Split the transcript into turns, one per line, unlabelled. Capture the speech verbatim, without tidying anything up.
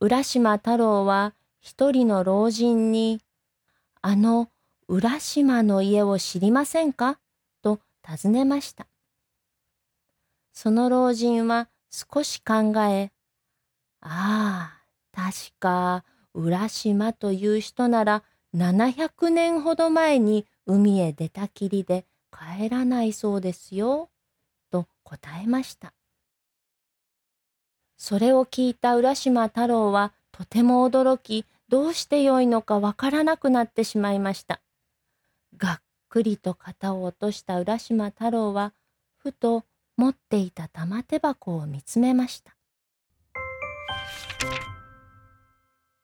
浦島太郎は一人の老人に、あの浦島の家を知りませんかと尋ねました。その老人は少し考え、ああ、確か浦島という人ならななひゃくねんほど前に海へ出たきりで帰らないそうですよ、と答えました。それを聞いた浦島太郎はとても驚き、どうしてよいのかわからなくなってしまいました。がっくりと肩を落とした浦島太郎は、ふと持っていた玉手箱を見つめました。